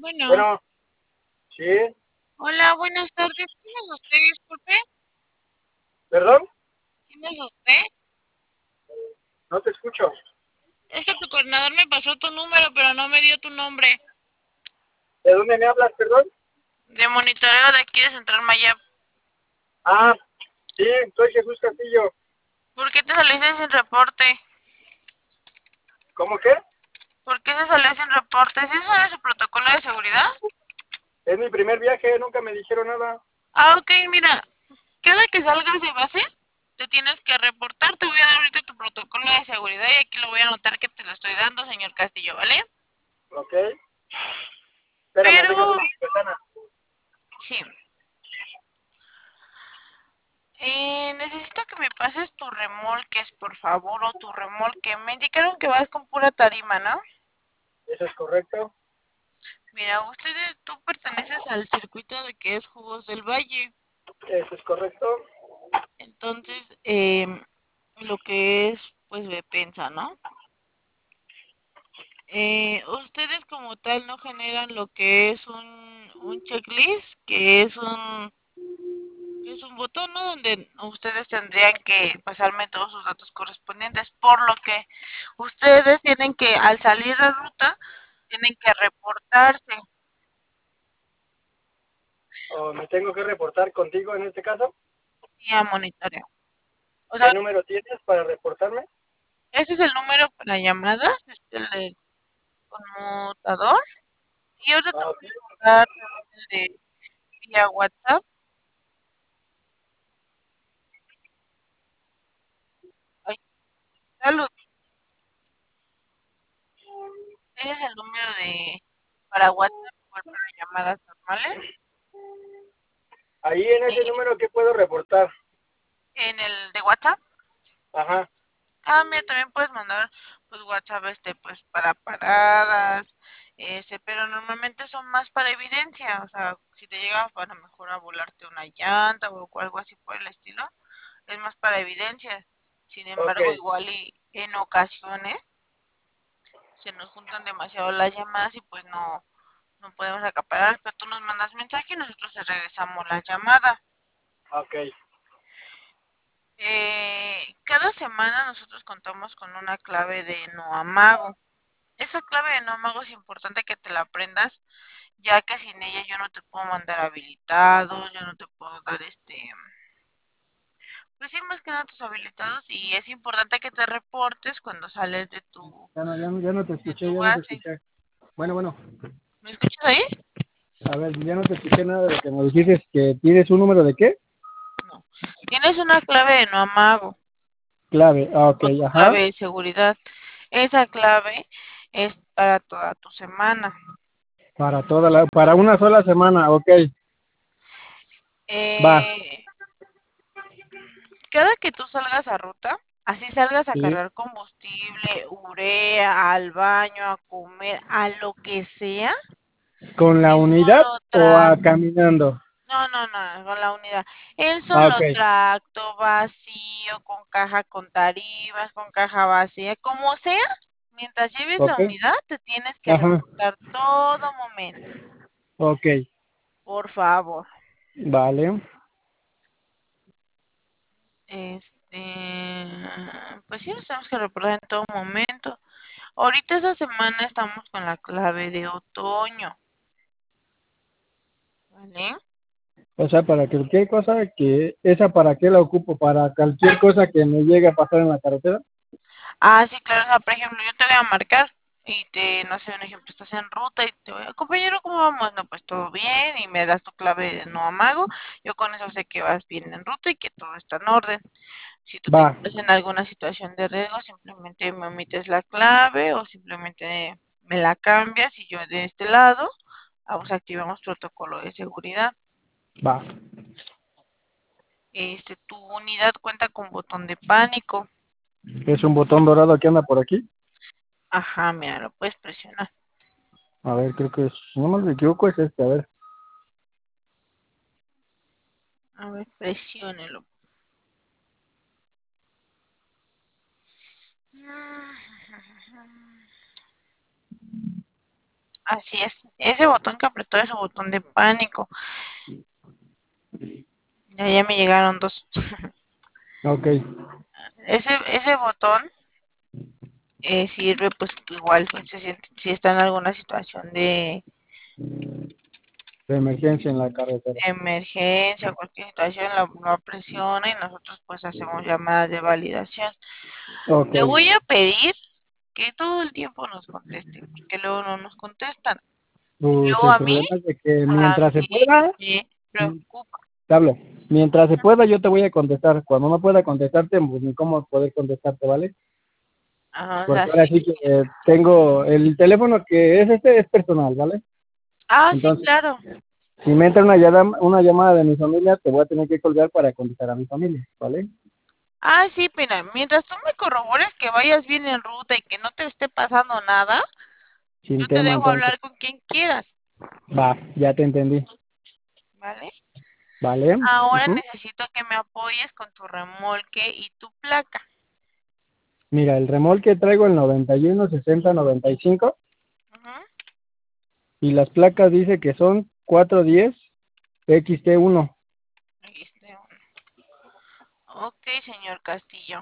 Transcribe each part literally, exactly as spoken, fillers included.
Bueno, Bueno, sí, hola, buenas tardes. ¿Quién es usted? Disculpe. perdón, ¿Quién es usted? no te escucho. Es que tu coordinador me pasó tu número, pero no me dio tu nombre. ¿De dónde me hablas, perdón? De monitoreo de aquí de Central Maya. Ah, sí, soy Jesús Castillo. ¿Por qué te saliste sin reporte? ¿Cómo que? ¿Por qué se salió sin reporte? ¿Sí sabe su protocolo de seguridad? Es mi primer viaje, nunca me dijeron nada. Ah, ok, mira. Cada que salgas de base, te tienes que reportar. Te voy a dar ahorita tu protocolo de seguridad y aquí lo voy a anotar que te lo estoy dando, señor Castillo, ¿vale? Ok, espérame, Pero, deja subir mi ventana. sí. Eh, necesito que me pases tu remolques, por favor, o tu remolque. Me indicaron que vas con pura tarima, ¿no? ¿Eso es correcto? Mira, ustedes, tú perteneces al circuito de que es Jugos del Valle. ¿Eso es correcto? Entonces, em, lo que es, pues, Bepensa, ¿no? Eh, ustedes como tal no generan lo que es un, un checklist, que es un, que es un botón, ¿no? Donde ustedes tendrían que pasarme todos sus datos correspondientes, por lo que ustedes tienen que, al salir de ruta, tienen que reportarse ¿O me tengo que reportar contigo en este caso? y a monitoreo. O sea, ¿Qué número tienes para reportarme? ese es el número para llamadas, este es el conmutador, y ahora te Ah, ok. voy a dar el de vía WhatsApp. Ay, salud. Ese es el número de para WhatsApp, igual para llamadas normales. Ahí en ese Eh, número, ¿qué puedo reportar? en el de WhatsApp. Ajá, Ah, mira, también puedes mandar pues WhatsApp este pues para paradas, este, pero normalmente son más para evidencia, o sea, si te llega para mejor a volarte una llanta o algo así por el estilo, es más para evidencia. Sin ok, embargo, igual y en ocasiones se nos juntan demasiado las llamadas y pues no, no podemos acaparar, pero tú nos mandas mensaje y nosotros te regresamos la llamada. ok. Eh, cada semana nosotros contamos con una clave de no amago. Esa clave de no amago es importante que te la aprendas, ya que sin ella yo no te puedo mandar habilitados, yo no te puedo dar este, pues sí, más que nada tus habilitados y es importante que te reportes cuando sales de tu, Ya no, ya no, ya no te de escuché, tu ya no te base. escuché. Bueno, bueno, ¿Me escuchas ahí? a ver, ya no te escuché nada de lo que me dijiste, que tienes un número de qué? No. Tienes una clave de no amago Clave, ah, ok, o tu ajá. clave de seguridad. Esa clave es para toda tu semana. Para toda la, para una sola semana, ok, va, Eh, cada que tú salgas a ruta, así salgas a sí, cargar combustible, urea, al baño, a comer, a lo que sea, con la el unidad solo o a tracto, caminando, no, no, no, con la unidad, el ah, solo ok, tracto vacío, con caja con tarimas, con caja vacía, como sea, mientras lleves la ok, unidad, te tienes que ajá, reportar todo momento, ok, por favor. vale, Este, pues sí, nos tenemos que reportar en todo momento. Ahorita esta semana estamos con la clave de otoño, ¿vale? o sea, para cualquier cosa que, esa para qué la ocupo, para cualquier cosa que me llegue a pasar en la carretera, Ah, sí, claro, o sea, por ejemplo, yo te voy a marcar y te, no sé, un ejemplo, estás en ruta y te voy a, compañero, ¿cómo vamos? No, pues todo bien y me das tu clave de no amago. Yo con eso sé que vas bien en ruta y que todo está en orden. Si tú te va, encuentras en alguna situación de riesgo, simplemente me omites la clave o simplemente me la cambias y yo de este lado, vamos, activamos protocolo de seguridad. va, Este, tu unidad cuenta con botón de pánico. es un botón dorado que anda por aquí, Ajá, mira, lo puedes presionar. a ver, creo que es, si no me equivoco es este, a ver, A ver, presiónelo. Así es. Ese botón que apretó es su botón de pánico. Ya, ya me llegaron dos. Ok, Ese, ese botón eh, sirve pues igual pues, si, si está en alguna situación de de emergencia en la carretera. emergencia, cualquier situación, la, la presiona y nosotros pues hacemos llamadas de validación. Ok, Le voy a pedir que todo el tiempo nos conteste, porque luego no nos contestan. pues Yo el a mí, problema es de que a mientras se mí pueda, me mm, preocupa. te hablo, mientras se pueda yo te voy a contestar, cuando no pueda contestarte, pues ni cómo poder contestarte, ¿vale? Ajá, o sea, Porque ahora sí. sí que eh, tengo el teléfono que es este, es personal, ¿vale? Ah, sí, Entonces, claro. si me entra una llamada, una llamada de mi familia, te voy a tener que colgar para contestar a mi familia, ¿vale? Ah, sí, mira, mientras tú me corrobores que vayas bien en ruta y que no te esté pasando nada, Sin yo te tema, dejo entonces. hablar con quien quieras, Va, ya te entendí, ¿vale? ¿vale? Ahora Ujú. necesito que me apoyes con tu remolque y tu placa. Mira, el remolque traigo el noventa y uno sesenta noventa y cinco Ujú. y las placas dice que son cuatrocientos diez X T uno. Ahí está uno. Ok, señor Castillo.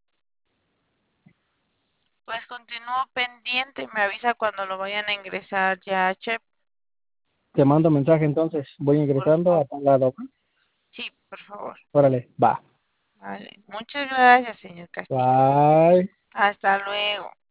Pues continúo pendiente, me avisa cuando lo vayan a ingresar ya, Chep, Te mando mensaje entonces, voy por ingresando a favor. tal lado. Sí, por favor. Órale, va. Vale. Muchas gracias, señor Castillo. Bye. Hasta luego.